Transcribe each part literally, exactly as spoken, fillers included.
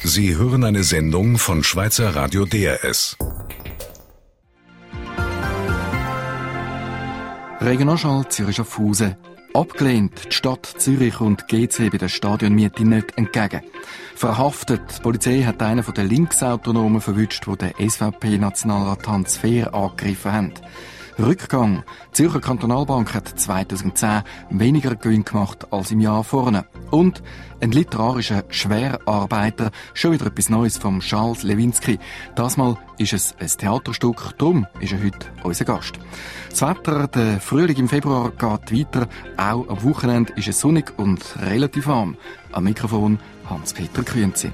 Sie hören eine Sendung von Schweizer Radio D R S. Regionalschall Zürich Schaffhausen. Abgelehnt, die Stadt Zürich und G C bei der Stadionmiete nicht entgegen. Verhaftet, die Polizei hat einen der Linksautonomen verwünscht, die den S V P-Nationalrat Hans Fehr angegriffen haben. Rückgang. Die Zürcher Kantonalbank hat zweitausendzehn weniger Gewinn gemacht als im Jahr vorne. Und ein literarischer Schwerarbeiter, schon wieder etwas Neues vom Charles Lewinsky. Das Mal ist es ein Theaterstück, darum ist er heute unser Gast. Das Wetter, der Frühling im Februar geht weiter. Auch am Wochenende ist es sonnig und relativ warm. Am Mikrofon Hans-Peter Künzi.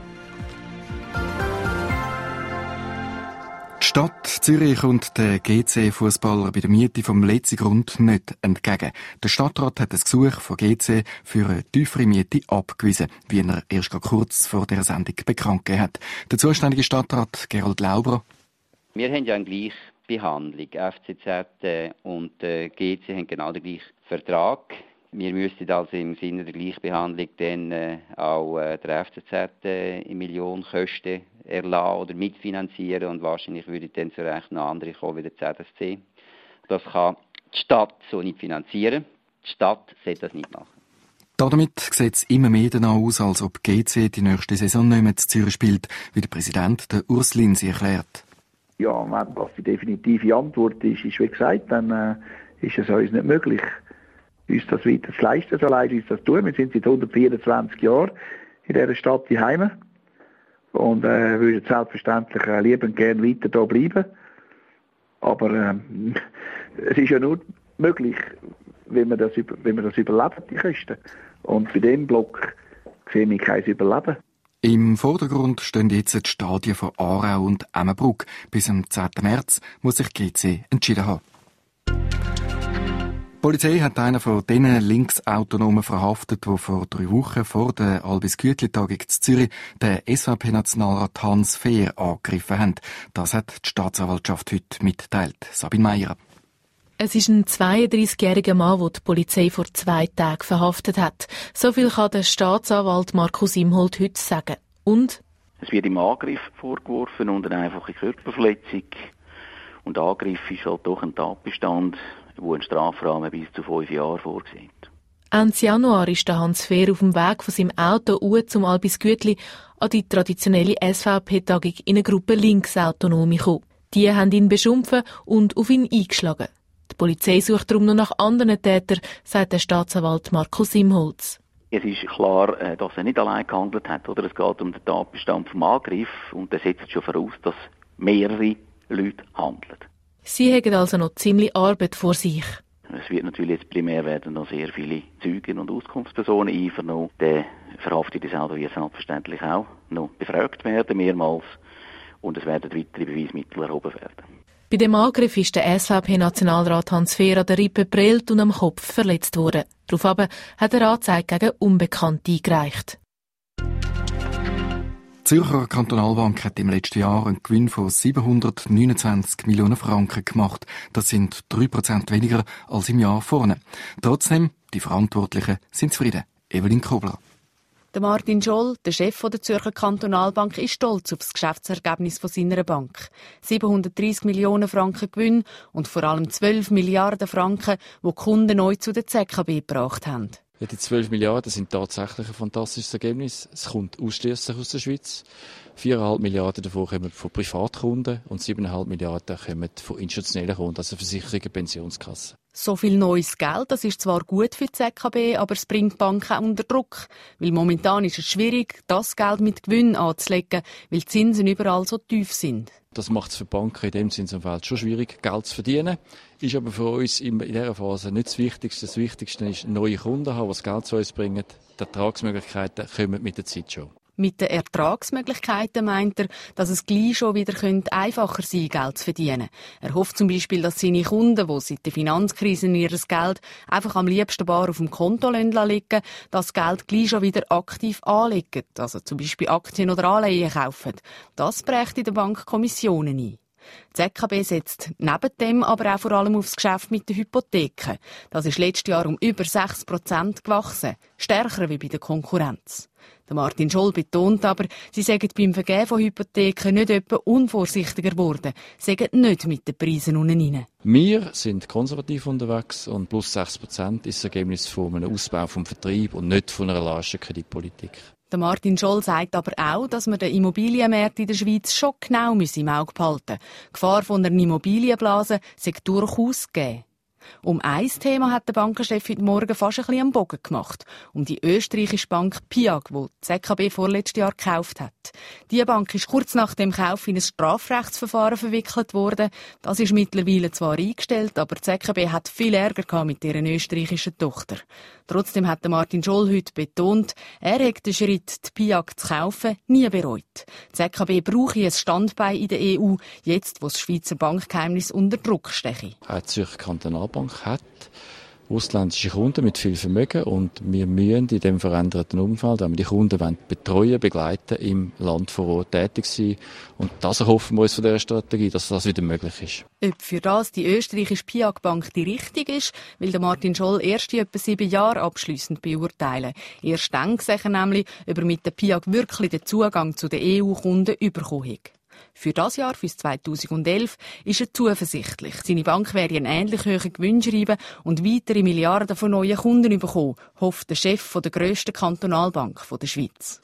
Die Stadt Zürich und der G C-Fußballer bei der Miete vom letzten Grund nicht entgegen. Der Stadtrat hat das Gesuch von G C für eine tiefere Miete abgewiesen, wie er erst kurz vor dieser Sendung bekannt gegeben hat. Der zuständige Stadtrat Gerald Lauber. Wir haben ja eine Gleichbehandlung. F C Z und G C haben genau den gleichen Vertrag. Wir müssten also im Sinne der Gleichbehandlung dann äh, auch äh, der F C Z äh, in Millionenkosten erlassen oder mitfinanzieren und wahrscheinlich würde dann zu Recht noch andere kommen wie der Z S C. Das kann die Stadt so nicht finanzieren. Die Stadt sollte das nicht machen. Damit sieht es immer mehr danach aus, als ob G C die nächste Saison nicht mehr zu Zürich spielt, wie der Präsident der Urs Linsi erklärt. Ja, wenn das die definitive Antwort ist, ist wie gesagt, dann äh, ist es uns nicht möglich, uns das weiter zu leisten, so leid uns das tun. Wir sind seit hundertvierundzwanzig Jahren in dieser Stadt daheim und äh, würden selbstverständlich äh, liebend gerne weiter hier bleiben. Aber äh, es ist ja nur möglich, wenn wir das, wenn wir das überleben, die Kosten. Und bei diesem Block sehe ich kein Überleben. Im Vordergrund stehen jetzt die Stadien von Aarau und Emmenbruck. Bis am zehnten März muss sich G C entschieden haben. Die Polizei hat einen von diesen Linksautonomen verhaftet, die vor drei Wochen vor der Albis-Gütli-Tagung in Zürich den S V P-Nationalrat Hans Fehr angegriffen haben. Das hat die Staatsanwaltschaft heute mitgeteilt. Sabine Meier. Es ist ein zweiunddreissigjähriger Mann, den die Polizei vor zwei Tagen verhaftet hat. So viel kann der Staatsanwalt Markus Imholt heute sagen. Und? Es wird ihm Angriff vorgeworfen und eine einfache Körperverletzung. Und Angriff ist halt doch ein Tatbestand, wo ein Strafrahmen bis zu fünf Jahren vorsieht. Ende Januar ist der Hans Fehr auf dem Weg von seinem Auto uhr zum Albis Gütli an die traditionelle S V P-Tagung in eine Gruppe Linksautonome gekommen. Die haben ihn beschimpft und auf ihn eingeschlagen. Die Polizei sucht darum noch nach anderen Tätern, sagt der Staatsanwalt Markus Imholz. Es ist klar, dass er nicht allein gehandelt hat, oder? Es geht um den Tatbestand vom Angriff und er setzt schon voraus, dass mehrere Leute handeln. Sie haben also noch ziemlich Arbeit vor sich. Es wird natürlich jetzt primär werden noch sehr viele Zeugen und Auskunftspersonen einvernommen. Der Verhaftete selber wird selbstverständlich auch noch befragt werden, mehrmals. Und es werden weitere Beweismittel erhoben werden. Bei dem Angriff ist der S V P-Nationalrat Hans Fehr an der Rippe geprellt und am Kopf verletzt worden. Daraufhin hat er Anzeige gegen Unbekannte eingereicht. Die Zürcher Kantonalbank hat im letzten Jahr einen Gewinn von siebenhundertneunundzwanzig Millionen Franken gemacht. Das sind drei Prozent weniger als im Jahr vorne. Trotzdem, die Verantwortlichen sind zufrieden. Evelyn Kobler. Der Martin Scholl, der Chef der Zürcher Kantonalbank, ist stolz auf das Geschäftsergebnis von seiner Bank. siebenhundertdreissig Millionen Franken Gewinn und vor allem zwölf Milliarden Franken, die die Kunden neu zu der Z K B gebracht haben. Ja, die zwölf Milliarden sind tatsächlich ein fantastisches Ergebnis. Es kommt ausschließlich aus der Schweiz. vier Komma fünf Milliarden davon kommen von Privatkunden und sieben Komma fünf Milliarden kommen von institutionellen Kunden, also Versicherungen, Pensionskassen. So viel neues Geld, das ist zwar gut für die Z K B, aber es bringt die Banken auch unter Druck. Weil momentan ist es schwierig, das Geld mit Gewinn anzulegen, weil die Zinsen überall so tief sind. Das macht es für Banken in dem Zinsumfeld schon schwierig, Geld zu verdienen. Ist aber für uns in dieser Phase nicht das Wichtigste. Das Wichtigste ist, neue Kunden haben, die das Geld zu uns bringen. Die Ertragsmöglichkeiten kommen mit der Zeit schon. Mit den Ertragsmöglichkeiten meint er, dass es gleich schon wieder einfacher sein könnte, Geld zu verdienen. Er hofft zum Beispiel, dass seine Kunden, die seit der Finanzkrise ihr Geld einfach am liebsten bar auf dem Konto liegen, das Geld gleich schon wieder aktiv anlegen, also zum Beispiel Aktien oder Anleihen kaufen. Das brächte der Bank Kommissionen ein. Die Z K B setzt neben dem aber auch vor allem auf das Geschäft mit den Hypotheken. Das ist letztes Jahr um über sechs Prozent gewachsen, stärker wie bei der Konkurrenz. Der Martin Scholl betont aber, sie seien beim Vergeben von Hypotheken nicht etwa unvorsichtiger geworden, seien nicht mit den Preisen unten rein. Wir sind konservativ unterwegs und plus sechs Prozent ist das Ergebnis von einem Ausbau vom Vertrieb und nicht von einer laschen Kreditpolitik. Der Martin Scholl sagt aber auch, dass man den Immobilienmarkt in der Schweiz schon genau im Auge behalten müsse. Die Gefahr von einer Immobilienblase sei durchaus gegeben. Um ein Thema hat der Bankenchef heute Morgen fast ein bisschen am Bogen gemacht. Um die österreichische Bank Piag, die die Z K B vorletztes Jahr gekauft hat. Diese Bank ist kurz nach dem Kauf in ein Strafrechtsverfahren verwickelt worden. Das ist mittlerweile zwar eingestellt, aber die Z K B hat viel Ärger gehabt mit deren österreichischen Tochter. Trotzdem hat Martin Scholl heute betont, er hätte den Schritt, die Piag zu kaufen, nie bereut. Die Z K B brauche ein Standbein in der E U, jetzt wo das Schweizer Bankgeheimnis unter Druck stehe. Die Zürcher Kantonalbank hat ausländische Kunden mit viel Vermögen und wir müssen in dem veränderten Umfeld, wenn wir die Kunden betreuen, begleiten, im Land vor Ort tätig sein. Und das erhoffen wir uns von dieser Strategie, dass das wieder möglich ist. Ob für das die österreichische Piag-Bank die richtige ist, will der Martin Scholl erst in etwa sieben Jahren abschliessend beurteilen. Erst dann sehen wir nämlich, ob er mit der Piag wirklich den Zugang zu den E U-Kunden bekommen hat. Für das Jahr, für zweitausendelf, ist er zuversichtlich. Seine Bank werde einen ähnlich hohen Gewinn schreiben und weitere Milliarden von neuen Kunden bekommen, hofft der Chef der grössten Kantonalbank der Schweiz.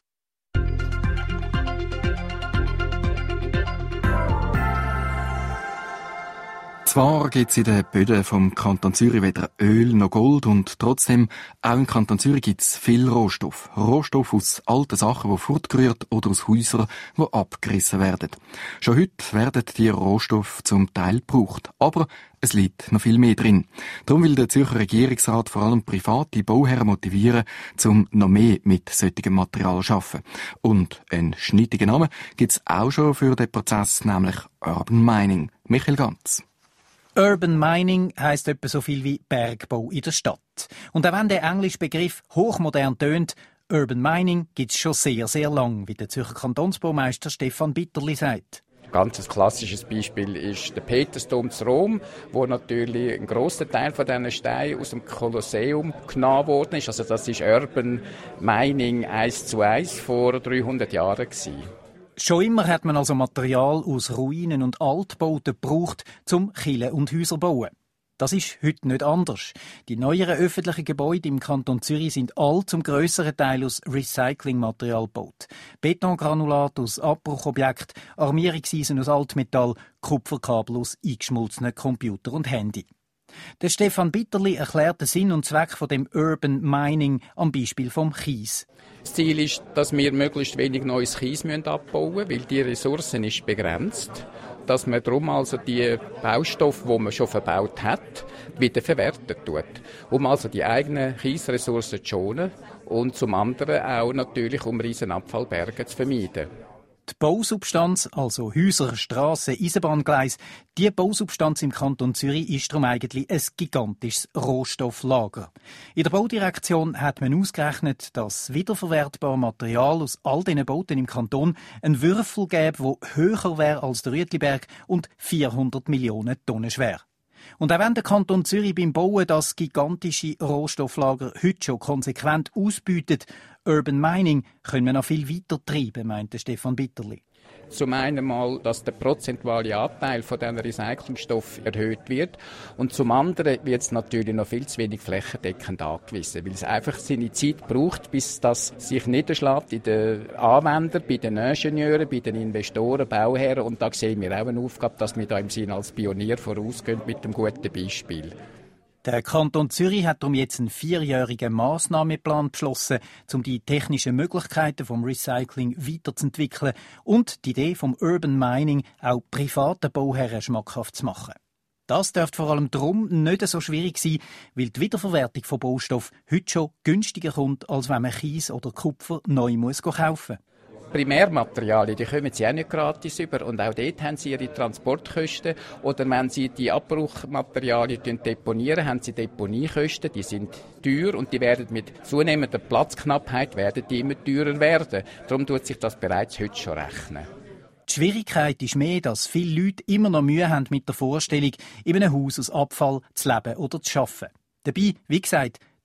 Zwar gibt es in den Böden vom Kanton Zürich weder Öl noch Gold und trotzdem, auch im Kanton Zürich gibt es viel Rohstoff. Rohstoff aus alten Sachen, die fortgerührt oder aus Häusern, die abgerissen werden. Schon heute werden die Rohstoffe zum Teil gebraucht. Aber es liegt noch viel mehr drin. Darum will der Zürcher Regierungsrat vor allem private Bauherren motivieren, um noch mehr mit solchem Material zu arbeiten. Und einen schnittigen Namen gibt es auch schon für den Prozess, nämlich Urban Mining. Michael Ganz. Urban Mining heisst etwa so viel wie Bergbau in der Stadt. Und auch wenn der englische Begriff hochmodern tönt, Urban Mining gibt es schon sehr, sehr lang, wie der Zürcher Kantonsbaumeister Stefan Bitterli sagt. Ein ganz klassisches Beispiel ist der Petersdom zu Rom, wo natürlich ein grosser Teil von diesen Steinen aus dem Kolosseum genommen worden ist. Also das ist Urban Mining eins zu eins vor dreihundert Jahren gewesen. Schon immer hat man also Material aus Ruinen und Altbauten gebraucht, um Kirchen und Häuser zu bauen. Das ist heute nicht anders. Die neueren öffentlichen Gebäude im Kanton Zürich sind all zum grösseren Teil aus Recyclingmaterial gebaut. Betongranulat aus Abbruchobjekten, Armierungseisen aus Altmetall, Kupferkabel aus eingeschmolzenen Computer und Handy. Der Stefan Bitterli erklärt den Sinn und Zweck von dem Urban Mining am Beispiel vom Kies. Das Ziel ist, dass wir möglichst wenig neues Kies abbauen müssen, weil die Ressourcen ist begrenzt. Dass man darum also die Baustoffe, die man schon verbaut hat, wieder verwerten tut. Um also die eigenen Kiesressourcen zu schonen und zum anderen auch natürlich, um riesen Abfallberge zu vermeiden. Die Bausubstanz, also Häuser, Strassen, Eisenbahngleise, die Bausubstanz im Kanton Zürich ist darum eigentlich ein gigantisches Rohstofflager. In der Baudirektion hat man ausgerechnet, dass wiederverwertbare Material aus all diesen Bauten im Kanton einen Würfel gäbe, der höher wäre als der Rüetliberg und vierhundert Millionen Tonnen schwer. Und auch wenn der Kanton Zürich beim Bauen das gigantische Rohstofflager heute schon konsequent ausbietet, Urban Mining können wir noch viel weiter treiben, meinte Stefan Bitterli. Zum einen mal, dass der prozentuale Anteil von diesen Recyclingstoffen erhöht wird und zum anderen wird es natürlich noch viel zu wenig flächendeckend angewiesen, weil es einfach seine Zeit braucht, bis das sich niederschlägt in den Anwendern, bei den Ingenieuren, bei den Investoren, Bauherren und da sehen wir auch eine Aufgabe, dass wir da im Sinne als Pionier vorausgehen mit dem guten Beispiel. Der Kanton Zürich hat darum jetzt einen vierjährigen Massnahmenplan beschlossen, um die technischen Möglichkeiten vom Recycling weiterzuentwickeln und die Idee vom Urban Mining auch privaten Bauherren schmackhaft zu machen. Das dürfte vor allem darum nicht so schwierig sein, weil die Wiederverwertung von Baustoffen heute schon günstiger kommt, als wenn man Kies oder Kupfer neu muss kaufen muss. Primärmaterialien, die kommen sie auch nicht gratis über und auch dort haben sie ihre Transportkosten oder wenn sie die Abbruchmaterialien deponieren, haben sie Deponiekosten, die sind teuer und die werden mit zunehmender Platzknappheit werden die immer teurer werden. Darum tut sich das bereits heute schon rechnen. Die Schwierigkeit ist mehr, dass viele Leute immer noch Mühe haben mit der Vorstellung, in einem Haus aus Abfall zu leben oder zu arbeiten. Dabei, wie gesagt,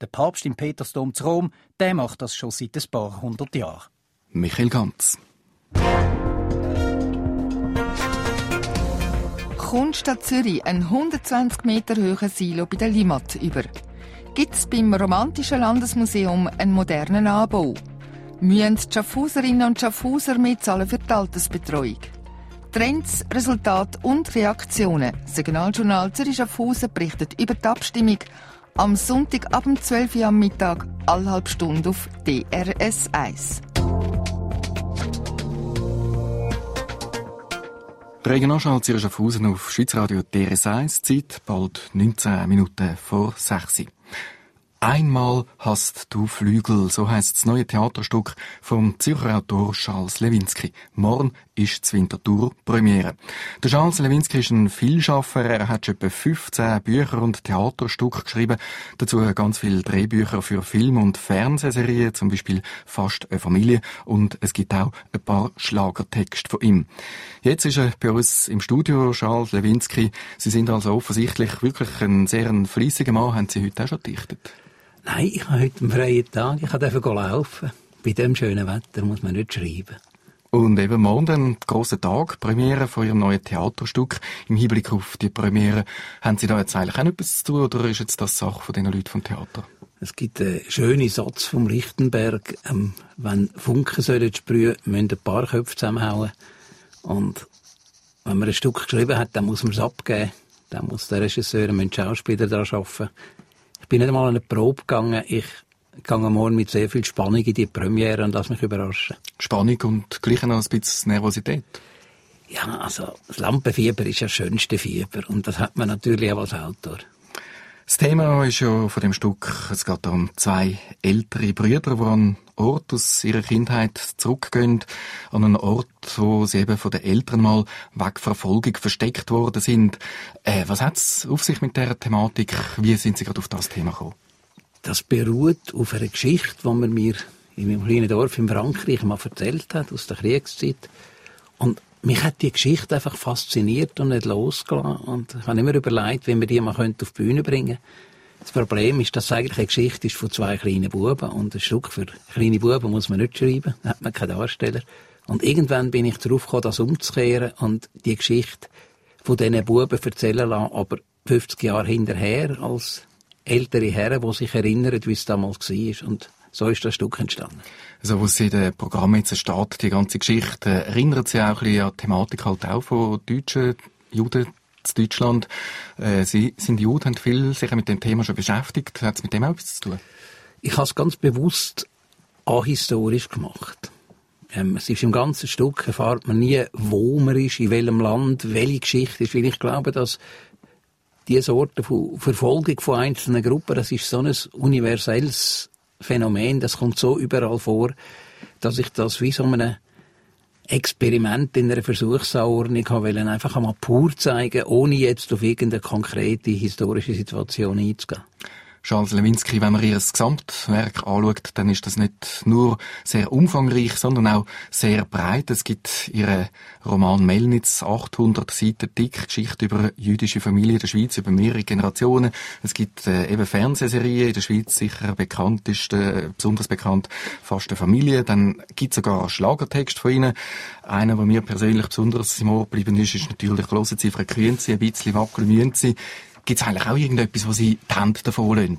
Der Papst im Petersdom zu Rom, der macht das schon seit ein paar hundert Jahren. Michael Ganz. Kommt Stadt Zürich ein hundertzwanzig Meter hoher Silo bei der Limmat über? Gibt es beim Romantischen Landesmuseum einen modernen Anbau? Müssen die Schaffhauserinnen und Schaffhauser mitzahlen für die Altersbetreuung? Trends, Resultate und Reaktionen. Das Signaljournal Zürich Schaffhausen berichtet über die Abstimmung am Sonntag ab um zwölf Uhr am Mittag, alle halbe Stunde auf D R S eins. Regionalschau Zürich Schaffhausen auf Schweizer Radio D R S eins, Zeit bald neunzehn Minuten vor sechs. Einmal hast du Flügel, so heisst das neue Theaterstück vom Zürcher Autor Charles Lewinsky. Morgen ist die Winterthur Premiere. Der Charles Lewinsky ist ein Vielschaffer, er hat schon etwa fünfzehn Bücher und Theaterstücke geschrieben, dazu ganz viele Drehbücher für Film- und Fernsehserien, zum Beispiel «Fast eine Familie», und es gibt auch ein paar Schlagertexte von ihm. Jetzt ist er bei uns im Studio, Charles Lewinsky. Sie sind also offensichtlich wirklich ein sehr fleissiger Mann. Haben Sie heute auch schon gedichtet? Nein, ich habe heute einen freien Tag. Ich durfte laufen. Bei diesem schönen Wetter muss man nicht schreiben. Und eben morgen, der grosse Tag, Premiere von Ihrem neuen Theaterstück. Im Hinblick auf die Premiere, haben Sie da jetzt eigentlich auch etwas zu tun, oder ist jetzt das Sache von diesen Leuten vom Theater? Es gibt einen schönen Satz vom Lichtenberg. Ähm, wenn Funken sollen sprühen, müssen ein paar Köpfe zusammenhauen. Und wenn man ein Stück geschrieben hat, dann muss man es abgeben. Dann muss der Regisseur und die Schauspieler daran arbeiten. Ich bin nicht einmal an eine Probe gegangen. Ich gehe morgen mit sehr viel Spannung in die Premiere und lasse mich überraschen. Spannung und gleich noch ein bisschen Nervosität? Ja, also das Lampenfieber ist ja das schönste Fieber. Und das hat man natürlich auch als Autor. Das Thema ist ja von dem Stück, es geht um zwei ältere Brüder, die an einen Ort aus ihrer Kindheit zurückgehen, an einen Ort, wo sie eben von den Eltern mal wegen Verfolgung versteckt worden sind. Äh, was hat es auf sich mit dieser Thematik? Wie sind Sie gerade auf das Thema gekommen? Das beruht auf einer Geschichte, die man mir in meinem kleinen Dorf in Frankreich mal erzählt hat, aus der Kriegszeit. Und mich hat die Geschichte einfach fasziniert und nicht losgelassen. Und ich habe immer überlegt, wie man die mal auf die Bühne bringen könnte. Das Problem ist, dass es eigentlich eine Geschichte ist von zwei kleinen Buben. Und ein Stück für kleine Buben muss man nicht schreiben. Da hat man keinen Darsteller. Und irgendwann bin ich darauf gekommen, das umzukehren und die Geschichte von diesen Buben erzählen lassen, aber fünfzig Jahre hinterher, als ältere Herren, die sich erinnern, wie es damals war. Und so ist das Stück entstanden. Also, wo Sie in dem Programm jetzt steht, die ganze Geschichte, erinnert Sie auch ein bisschen an die Thematik halt auch von deutschen Juden in Deutschland. Äh, Sie sind Juden, haben viel sich mit dem Thema schon beschäftigt. Hat es mit dem auch etwas zu tun? Ich habe es ganz bewusst ahistorisch gemacht. Ähm, es ist im ganzen Stück, erfahrt man nie, wo man ist, in welchem Land, welche Geschichte ist, weil ich glaube, dass diese Sorte von Verfolgung von einzelnen Gruppen, das ist so ein universelles Phänomen, das kommt so überall vor, dass ich das wie so ein Experiment in einer Versuchsanordnung habe wollen, einfach einmal pur zeigen, ohne jetzt auf irgendeine konkrete historische Situation einzugehen. Charles Lewinsky, wenn man ihr Gesamtwerk anschaut, dann ist das nicht nur sehr umfangreich, sondern auch sehr breit. Es gibt ihren Roman Melnitz, achthundert Seiten dick, Geschichte über jüdische Familie in der Schweiz, über mehrere Generationen. Es gibt äh, eben Fernsehserien in der Schweiz, sicher bekanntest, äh, besonders bekannt, «Fast eine Familie». Dann gibt es sogar einen Schlagertext von ihnen. Einer, der mir persönlich besonders im Ohr geblieben ist, ist natürlich «Hören Sie Frequenzen, ein bisschen wackeln müssen Sie». Gibt es eigentlich auch irgendetwas, wo Sie die Hände davon lassen?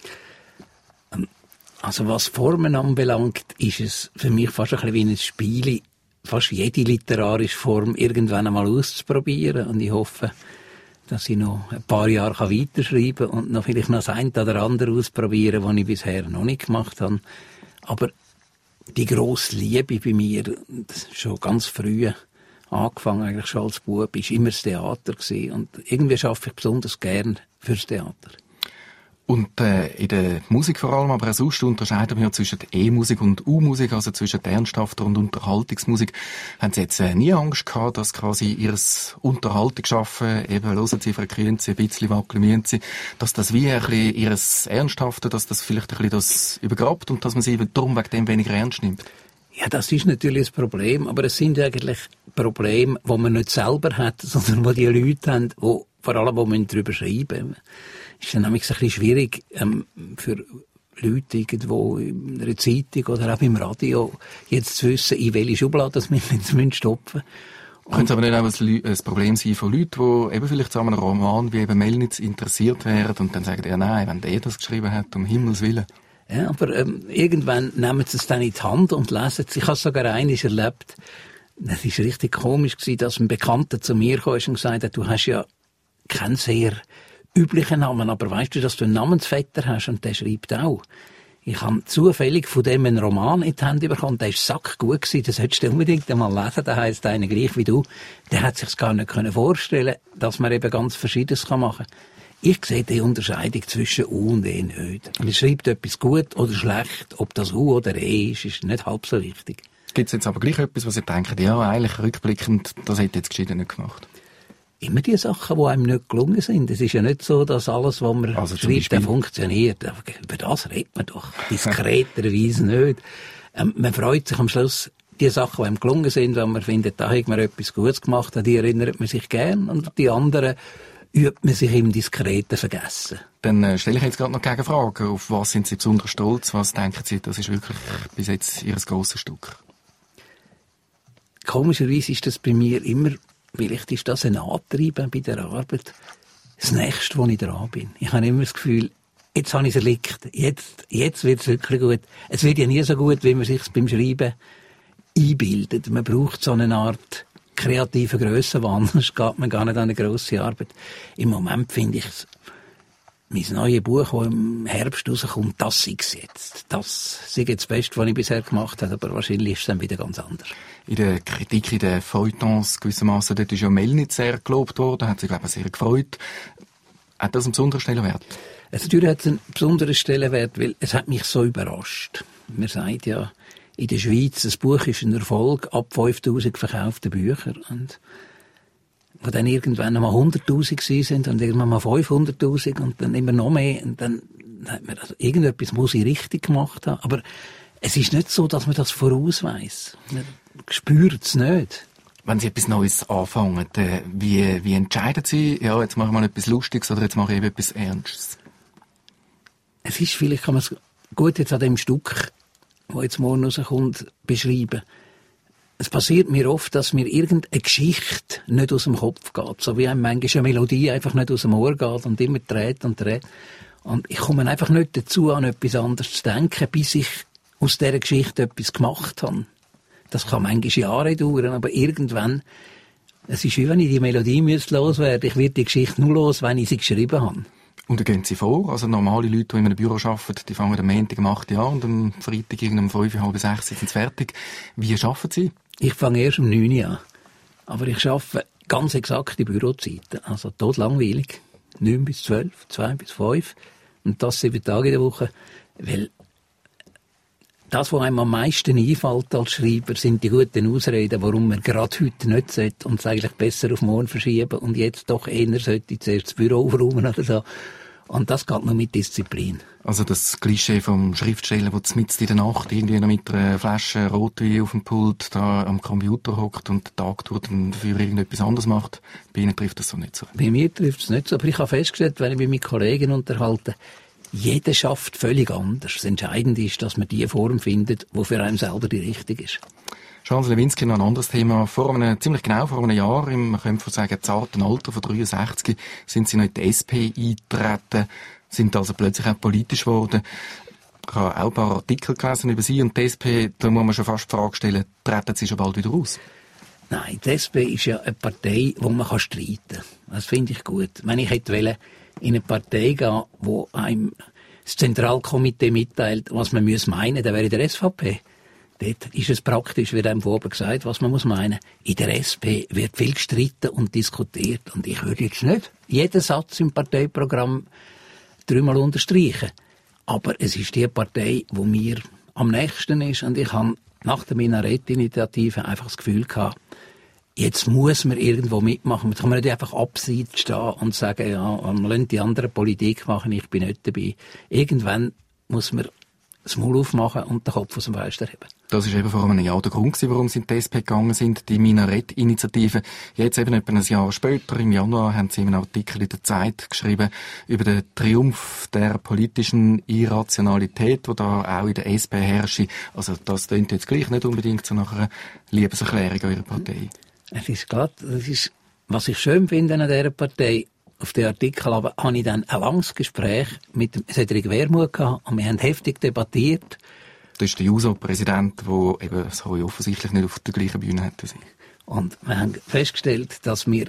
Also was Formen anbelangt, ist es für mich fast ein bisschen wie ein Spiel, fast jede literarische Form irgendwann einmal auszuprobieren. Und ich hoffe, dass ich noch ein paar Jahre weiterschreiben kann und noch vielleicht noch das eine oder andere ausprobieren, was ich bisher noch nicht gemacht habe. Aber die grosse Liebe bei mir, das ist schon ganz früh angefangen, eigentlich schon als Bub, ist immer das Theater gewesen. Und irgendwie arbeite ich besonders gern fürs Theater. Und äh, in der Musik vor allem, aber auch sonst unterscheiden wir zwischen E-Musik und U-Musik, also zwischen ernsthafter und Unterhaltungsmusik. Haben Sie jetzt äh, nie Angst gehabt, dass quasi Ihres Unterhaltungsschaffen, eben hören Sie Frequenzen, ein bisschen wackeln müssen Sie, dass das wie ein bisschen Ihres Ernsthaften, dass das vielleicht ein bisschen das übergrabt und dass man Sie eben darum wegen dem weniger ernst nimmt? Ja, das ist natürlich ein Problem, aber es sind eigentlich Probleme, die man nicht selber hat, sondern die die Leute haben, die vor allem, die man darüber schreiben müssen. Es ist dann nämlich ein bisschen schwierig, ähm, für Leute irgendwo in einer Zeitung oder auch im Radio jetzt zu wissen, in welche Schublade wir jetzt stopfen müssen. Könnte es aber nicht auch ein, ein Problem sein von Leuten, die eben vielleicht zu einem Roman wie eben Melnitz interessiert werden und dann sagen, ja nein, wenn der das geschrieben hat, um Himmels Willen. Ja, aber ähm, irgendwann nehmen sie es dann in die Hand und lesen es. Ich habe es sogar einmal erlebt. Es war richtig komisch, dass ein Bekannter zu mir kam und gesagt hat, du hast ja keinen sehr üblichen Namen, aber weißt du, dass du einen Namensvetter hast und der schreibt auch. Ich habe zufällig von dem einen Roman in die Hände bekommen, der war sackgut gewesen, das solltest du unbedingt einmal lesen, der heisst einer gleich wie du. Der hat sich gar nicht vorstellen können, dass man eben ganz Verschiedenes machen kann. Ich sehe die Unterscheidung zwischen U und E nicht. Man schreibt etwas gut oder schlecht, ob das U oder E ist, ist nicht halb so wichtig. Gibt es jetzt aber gleich etwas, was ihr denkt, ja, eigentlich rückblickend, das hätte jetzt gescheiter nicht gemacht? Immer die Sachen, die einem nicht gelungen sind. Es ist ja nicht so, dass alles, was man also schreibt, funktioniert. Aber über das redet man doch diskreterweise nicht. Ähm, man freut sich am Schluss, die Sachen, die einem gelungen sind, wenn man findet, da hat man etwas Gutes gemacht, an die erinnert man sich gern. Und die anderen übt man sich im diskreten Vergessen. Dann äh, stelle ich jetzt gerade noch die Gegenfrage. Auf was sind Sie besonders stolz? Was denken Sie, das ist wirklich bis jetzt Ihr grosses Stück? Komischerweise ist das bei mir immer, vielleicht ist das ein Antrieb bei der Arbeit, das Nächste, wo ich dran bin. Ich habe immer das Gefühl, jetzt habe ich es erlickt, jetzt, jetzt wird es wirklich gut. Es wird ja nie so gut, wie man sich beim Schreiben einbildet. Man braucht so eine Art kreativen Grössenwahn, sonst geht man gar nicht an eine grosse Arbeit. Im Moment finde ich es, mein neues Buch, das im Herbst rauskommt, das sei es jetzt. Das sei jetzt das Beste, was ich bisher gemacht habe, aber wahrscheinlich ist es dann wieder ganz anders. In der Kritik, in den Feuilletons gewissermaßen, dort ist ja Melnitz sehr gelobt worden, hat sich, glaube ich, sehr gefreut. Hat das einen besonderen Stellenwert? Also, natürlich hat es einen besonderen Stellenwert, weil es hat mich so überrascht. Man sagt ja, in der Schweiz, ein Buch ist ein Erfolg ab fünftausend verkauften Büchern. Und wo dann irgendwann einmal hunderttausend sind und irgendwann mal fünfhunderttausend und dann immer noch mehr. Und dann hat man, also irgendetwas muss ich richtig gemacht haben. Aber es ist nicht so, dass man das vorausweiss. Man spürt es nicht. Wenn Sie etwas Neues anfangen, wie, wie entscheiden Sie, ja, jetzt mache ich mal etwas Lustiges oder jetzt mache ich eben etwas Ernstes? Es ist, vielleicht kann man es gut jetzt an dem Stück, das jetzt morgen rauskommt, beschreiben. Es passiert mir oft, dass mir irgendeine Geschichte nicht aus dem Kopf geht. So wie einem manchmal eine Melodie einfach nicht aus dem Ohr geht und immer dreht und dreht. Und ich komme einfach nicht dazu, an etwas anderes zu denken, bis ich aus dieser Geschichte etwas gemacht habe. Das kann manchmal Jahre dauern, aber irgendwann, es ist wie wenn ich die Melodie loswerden müsste. Ich werde die Geschichte nur los, wenn ich sie geschrieben habe. Und wie gehen Sie vor? Also normale Leute, die in einem Büro arbeiten, die fangen am Montag um acht Uhr an und am Freitag um fünf, halb sechs sind sie fertig. Wie arbeiten Sie? Ich fange erst um neun Uhr an. Aber ich arbeite ganz exakt die Bürozeiten. Also tot langweilig. neun bis zwölf, zwei bis fünf. Und das sieben Tage in der Woche. Weil das, was einem am meisten einfällt als Schreiber, sind die guten Ausreden, warum man gerade heute nicht sollte und es eigentlich besser auf morgen verschieben und jetzt doch eher sollte zuerst das Büro aufräumen oder so. Und das geht nur mit Disziplin. Also das Klischee vom Schriftsteller, der mitten in der Nacht irgendwie noch mit einer Flasche Rotwein auf dem Pult da am Computer hockt und den Tag tut und dafür irgendetwas anderes macht, bei Ihnen trifft das so nicht so? Bei mir trifft es nicht so, aber ich habe festgestellt, wenn ich mich mit Kollegen unterhalte, jeder schafft völlig anders. Das Entscheidende ist, dass man die Form findet, die für einen selber die richtige ist. Charles Lewinsky, noch ein anderes Thema. Vor einem, ziemlich genau vor einem Jahr, im, man könnte sagen, zarten Alter von dreiundsechzig, sind Sie noch in die S P eingetreten, sind also plötzlich auch politisch geworden. Ich habe auch ein paar Artikel gelesen über Sie und die S P, da muss man schon fast die Frage stellen, treten Sie schon bald wieder aus? Nein, die S P ist ja eine Partei, wo man streiten kann. Das finde ich gut. Wenn ich hätte wollen, in eine Partei gehen, wo einem das Zentralkomitee mitteilt, was man meinen muss, dann wäre in der S V P. Dort ist es praktisch, wird einem vorher gesagt, was man muss meinen. In der S P wird viel gestritten und diskutiert. Und ich würde jetzt nicht jeden Satz im Parteiprogramm dreimal unterstreichen. Aber es ist die Partei, die mir am nächsten ist. Und ich habe nach der Minarett-Initiative einfach das Gefühl gehabt, jetzt muss man irgendwo mitmachen. Man kann nicht einfach abseits stehen und sagen, ja, man lässt die anderen Politik machen, ich bin nicht dabei. Irgendwann muss man das Maul aufmachen und den Kopf aus dem Fenster heben. Das war eben vor einem Jahr der Grund, warum sie in die S P gegangen sind, die Minarett-Initiative. Jetzt eben etwa ein Jahr später, im Januar, haben sie einen Artikel in der Zeit geschrieben über den Triumph der politischen Irrationalität, die da auch in der S P herrscht. Also das klingt jetzt gleich nicht unbedingt so nach einer Liebeserklärung an ihrer Partei. Es ist klar, das ist, was ich schön finde an dieser Partei. Auf den Artikel aber habe ich dann ein langes Gespräch mit dem Cedric Wermuth gehabt und wir haben heftig debattiert. Das ist der J U S O-Präsident, der eben so offensichtlich nicht auf der gleichen Bühne hat wie Sie. Und wir haben festgestellt, dass wir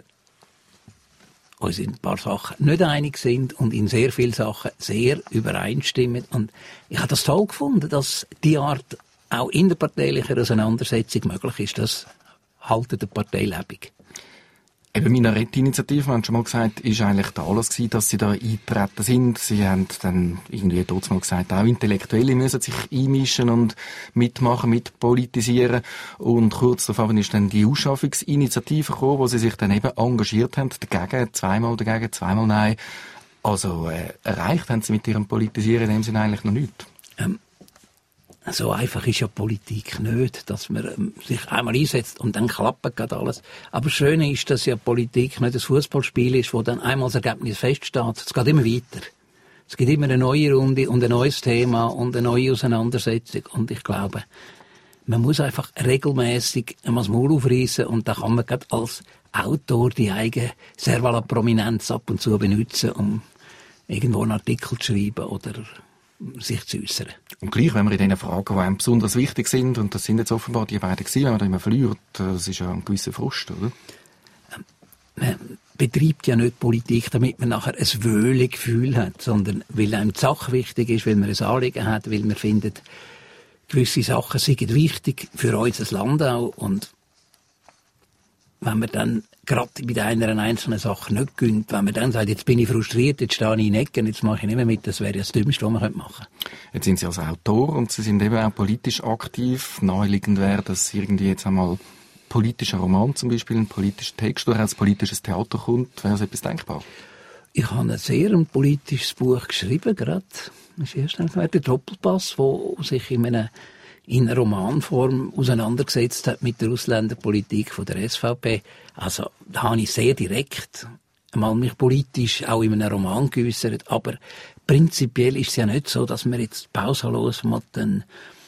uns in ein paar Sachen nicht einig sind und in sehr vielen Sachen sehr übereinstimmen. Und ich habe das toll gefunden, dass die Art auch innerparteilicher Auseinandersetzung möglich ist. Das haltet der Partei lebendig. Eben Minarett-Initiative, wir haben schon mal gesagt, ist eigentlich der Anlass gewesen, dass sie da eingetreten sind. Sie haben dann irgendwie trotzdem mal gesagt, auch Intellektuelle müssen sich einmischen und mitmachen, mitpolitisieren. Und kurz darauf ist dann die Ausschaffungsinitiative gekommen, wo sie sich dann eben engagiert haben, dagegen, zweimal dagegen, zweimal nein. Also äh, erreicht haben sie mit ihrem Politisieren in dem Sinne eigentlich noch nichts. Ähm. So einfach ist ja Politik nicht, dass man ähm, sich einmal einsetzt und dann klappt gerade alles. Aber das Schöne ist, dass ja Politik nicht ein Fußballspiel ist, wo dann einmal das Ergebnis feststeht. Es geht immer weiter. Es gibt immer eine neue Runde und ein neues Thema und eine neue Auseinandersetzung. Und ich glaube, man muss einfach regelmäßig einmal das Maul aufreissen und da kann man gerade als Autor die eigene Servala-Prominenz ab und zu benutzen, um irgendwo einen Artikel zu schreiben oder sich zu äußern. Und gleich, wenn wir in diesen Fragen, die einem besonders wichtig sind, und das sind jetzt offenbar die beiden gewesen, wenn man da immer verliert, das ist ja ein gewisser Frust, oder? Man betreibt ja nicht Politik, damit man nachher ein Wöhle-Gefühl hat, sondern weil einem die Sache wichtig ist, weil man ein Anliegen hat, weil man findet, gewisse Sachen sind wichtig für unser Land auch. Und wenn man dann gerade bei einer einzelnen Sache nicht gönnt, wenn man dann sagt, jetzt bin ich frustriert, jetzt stehe ich in Ecken, jetzt mache ich nicht mehr mit, das wäre ja das Dümmste, was man machen könnte. Jetzt sind Sie als Autor und Sie sind eben auch politisch aktiv. Naheliegend wäre, dass irgendwie jetzt einmal politischer Roman zum Beispiel, ein politischer Text oder auch ein politisches Theater kommt. Wäre das etwas denkbar? Ich habe ein sehr ein politisches Buch geschrieben, gerade. Das ist erst einmal der Doppelpass, wo sich in einer in Romanform auseinandergesetzt hat mit der Ausländerpolitik von der S V P. Also, da habe ich sehr direkt einmal mich politisch auch in einem Roman geäussert. Aber prinzipiell ist es ja nicht so, dass man jetzt pausenlos mal eine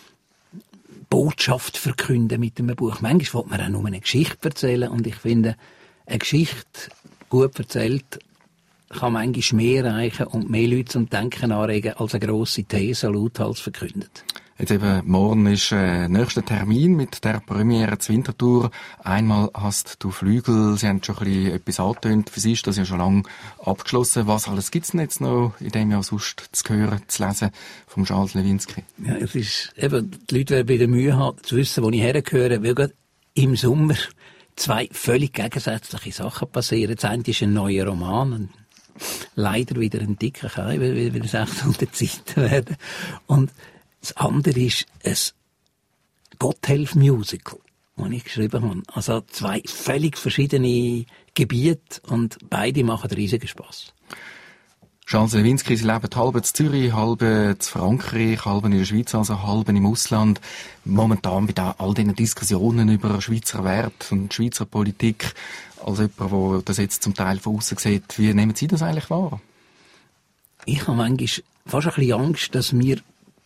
Botschaft verkünden mit einem Buch. Manchmal will man auch nur eine Geschichte erzählen. Und ich finde, eine Geschichte gut erzählt kann manchmal mehr erreichen und mehr Leute zum Denken anregen, als eine grosse These lauthals verkündet. Jetzt eben, morgen ist äh, nächster Termin mit der Premiere zur Winterthur. Einmal hast du Flügel. Sie haben schon ein bisschen etwas angetönt. Für Sie ist das ja schon lange abgeschlossen. Was alles gibt's denn jetzt noch in dem Jahr sonst zu hören, zu lesen vom Charles Lewinsky? Ja, es ist eben, die Leute werden wieder Mühe haben, zu wissen, wo ich hergehöre, weil gerade im Sommer zwei völlig gegensätzliche Sachen passieren. Das eine ist ein neuer Roman, ein leider wieder ein dicker Kai, weil wir sechshundert Seiten werden. Und das andere ist ein Gotthelf-Musical, das ich geschrieben habe. Also zwei völlig verschiedene Gebiete und beide machen riesigen Spass. Charles Lewinsky, Sie leben halb in Zürich, halb in Frankreich, halb in der Schweiz, also halb im Ausland. Momentan bei all diesen Diskussionen über Schweizer Werte und Schweizer Politik, als jemand, der das jetzt zum Teil von außen sieht, wie nehmen Sie das eigentlich wahr? Ich habe manchmal fast ein bisschen Angst, dass wir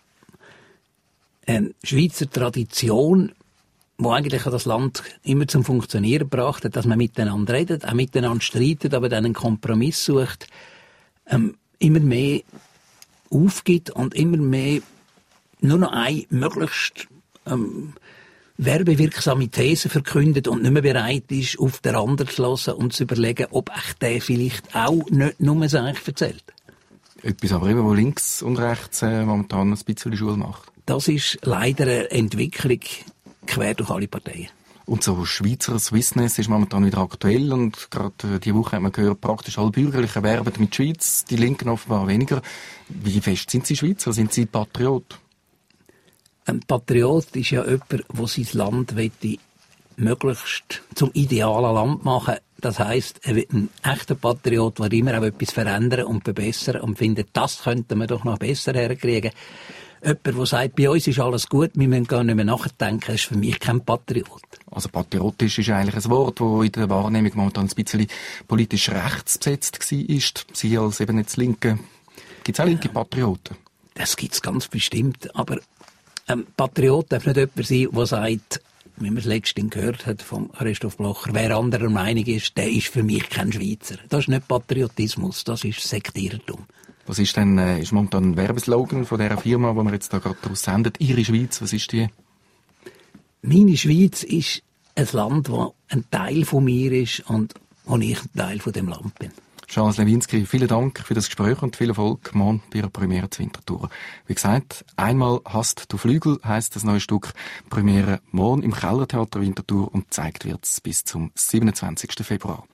eine Schweizer Tradition, die eigentlich das Land immer zum Funktionieren gebracht hat, dass man miteinander redet, auch miteinander streitet, aber dann einen Kompromiss sucht, ähm, immer mehr aufgibt und immer mehr nur noch eine möglichst ähm, werbewirksame These verkündet und nicht mehr bereit ist, auf den anderen zu hören und zu überlegen, ob echt der vielleicht auch nicht nur es eigentlich erzählt. Etwas aber immer, wo links und rechts äh, momentan ein bisschen Schule macht. Das ist leider eine Entwicklung quer durch alle Parteien. Und so Schweizer Swissness ist momentan wieder aktuell und gerade diese Woche haben wir gehört, praktisch alle Bürgerlichen werben mit der Schweiz, die Linken offenbar weniger. Wie fest sind Sie Schweizer? Sind Sie Patriot? Ein Patriot ist ja jemand, der sein Land möchte, möglichst zum idealen Land machen. Das heisst, er wird ein echter Patriot, der immer auch etwas verändern und verbessern und findet, das könnte man doch noch besser herkriegen. jemand, der sagt, bei uns ist alles gut, wir müssen gar nicht mehr nachdenken, ist für mich kein Patriot. Also patriotisch ist eigentlich ein Wort, das in der Wahrnehmung momentan ein bisschen politisch rechts besetzt war. Sie als eben jetzt Linke, gibt es auch linke Patrioten? Das gibt es ganz bestimmt, aber ein Patriot darf nicht jemand sein, der sagt, wie man es letztens gehört hat vom Christoph Blocher, wer anderer Meinung ist, der ist für mich kein Schweizer. Das ist nicht Patriotismus, das ist Sektierertum. Was ist denn, äh, ist momentan ein Werbeslogan von dieser Firma, die wir jetzt da gerade daraus sendet? Ihre Schweiz, was ist die? Meine Schweiz ist ein Land, das ein Teil von mir ist und wo ich ein Teil von dem Land bin. Charles Lewinsky, vielen Dank für das Gespräch und viel Erfolg morgen bei Ihrer Premiere zu Winterthur. Wie gesagt, «Einmal hast du Flügel» heisst das neue Stück. Premiere morgen im Kellertheater Winterthur und gezeigt wird es bis zum siebenundzwanzigsten Februar.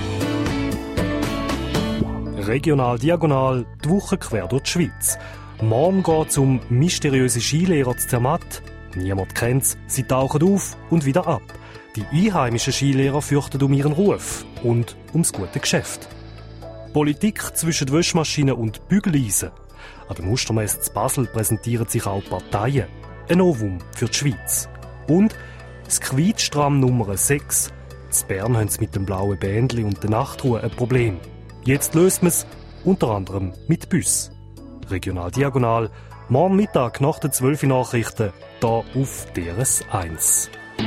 Regional Diagonal, die Woche quer durch die Schweiz. Morgen geht es um mysteriöse Skilehrer zu Zermatt. Niemand kennt sie, sie tauchen auf und wieder ab. Die einheimischen Skilehrer fürchten um ihren Ruf und ums gute Geschäft. Politik zwischen Wäschmaschinen und Bügeleisen. An der Mustermesse zu Basel präsentieren sich auch Parteien. Ein Novum für die Schweiz. Und das Quietschtram Nummer sechs. In Bern haben sie mit dem blauen Bändli und der Nachtruhe ein Problem. Jetzt löst man es, unter anderem mit Bus. Regional Diagonal, morgen Mittag nach den zwölf Nachrichten, hier auf D R S eins.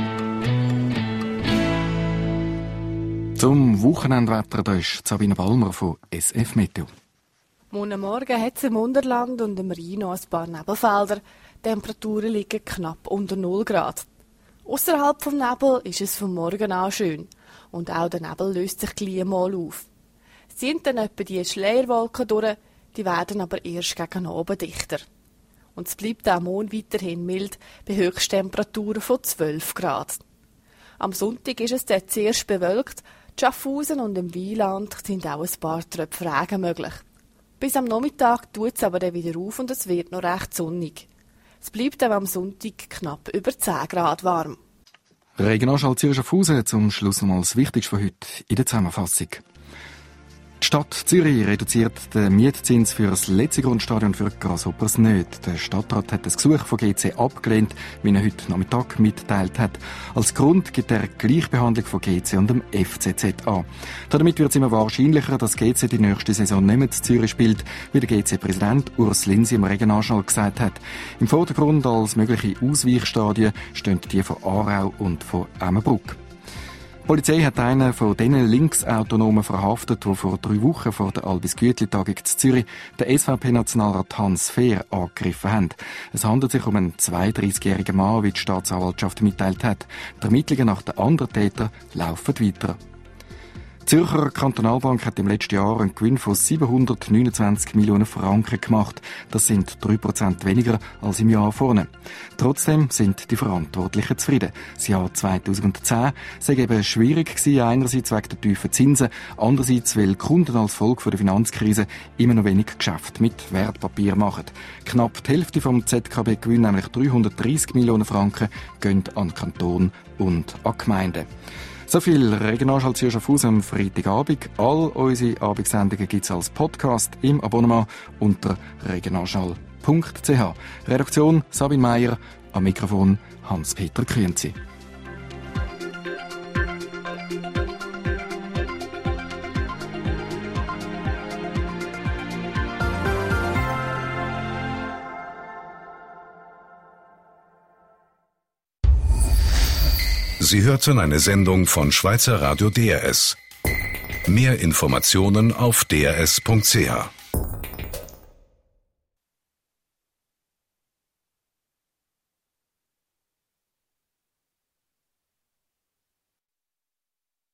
Zum Wochenendwetter, da ist Sabine Balmer von S F Meteo. Morgen Morgen hat es im Unterland und im Rhein noch ein paar Nebelfelder. Die Temperaturen liegen knapp unter null Grad. Ausserhalb vom Nebel ist es vom Morgen an schön. Und auch der Nebel löst sich gleich mal auf. Es sind dann etwa die Schleierwolken durch, die werden aber erst gegen Abend dichter. Und es bleibt auch morgen weiterhin mild, bei Höchsttemperaturen von zwölf Grad. Am Sonntag ist es dort zuerst bewölkt. In Schaffhausen und im Wieland sind auch ein paar Tröpfe Regen möglich. Bis am Nachmittag tut es aber dann wieder auf und es wird noch recht sonnig. Es bleibt auch am Sonntag knapp über zehn Grad warm. Regionalschall Zürich Schaffhausen, zum Schluss noch mal das Wichtigste von heute in der Zusammenfassung. Die Stadt Zürich reduziert den Mietzins für das letzte Grundstadion für Grasshoppers nicht. Der Stadtrat hat das Gesuch von G C abgelehnt, wie er heute Nachmittag mitgeteilt hat. Als Grund gibt er Gleichbehandlung von G C und dem F C Z an. Damit wird es immer wahrscheinlicher, dass G C die nächste Saison nicht mehr in Zürich spielt, wie der G C-Präsident Urs Linsi im Regionalschall gesagt hat. Im Vordergrund als mögliche Ausweichstadien stehen die von Aarau und von Emmenbruck. Die Polizei hat einen von diesen Linksautonomen verhaftet, die vor drei Wochen vor der Albis-Güetli-Tagung in Zürich den S V P-Nationalrat Hans Fehr angegriffen haben. Es handelt sich um einen zweiunddreißigjährigen Mann, wie die Staatsanwaltschaft mitteilt hat. Die Ermittlungen nach den anderen Tätern laufen weiter. Die Zürcher Kantonalbank hat im letzten Jahr einen Gewinn von siebenhundertneunundzwanzig Millionen Franken gemacht. Das sind drei Prozent weniger als im Jahr vorne. Trotzdem sind die Verantwortlichen zufrieden. Das Jahr zweitausendzehn sei eben schwierig gewesen, einerseits wegen der tiefen Zinsen, andererseits weil Kunden als Folge der Finanzkrise immer noch wenig Geschäft mit Wertpapier machen. Knapp die Hälfte vom Z K B-Gewinn, nämlich dreihundertdreißig Millionen Franken, gehen an Kanton und an Gemeinden. So viel Regionalschall Zürich Schaffhausen am Freitagabend. All unsere Abendsendungen gibt es als Podcast im Abonnement unter regionalschall punkt c h. Redaktion Sabine Meier, am Mikrofon Hans-Peter Grünzi. Sie hörten eine Sendung von Schweizer Radio D R S. Mehr Informationen auf d r s punkt c h.